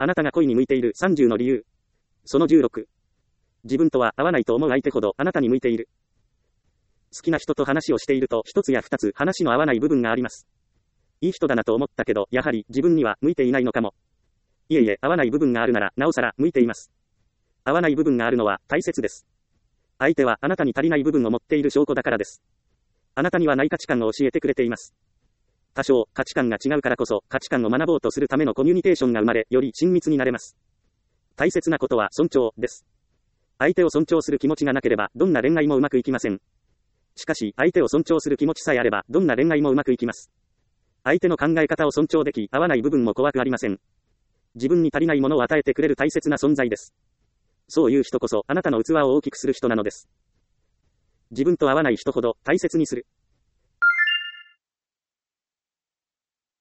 あなたが恋に向いている30の理由。その16。自分とは合わないと思う相手ほどあなたに向いている。好きな人と話をしていると一つや二つ話の合わない部分があります。いい人だなと思ったけど、やはり自分には向いていないのかも。いえいえ、合わない部分があるなら、なおさら向いています。合わない部分があるのは大切です。相手はあなたに足りない部分を持っている証拠だからです。あなたにはない価値観を教えてくれています。多少価値観が違うからこそ価値観を学ぼうとするためのコミュニケーションが生まれ、より親密になれます。大切なことは尊重です。相手を尊重する気持ちがなければどんな恋愛もうまくいきません。しかし相手を尊重する気持ちさえあればどんな恋愛もうまくいきます。相手の考え方を尊重でき、合わない部分も怖くありません。自分に足りないものを与えてくれる大切な存在です。そういう人こそあなたの器を大きくする人なのです。自分と合わない人ほど大切にする。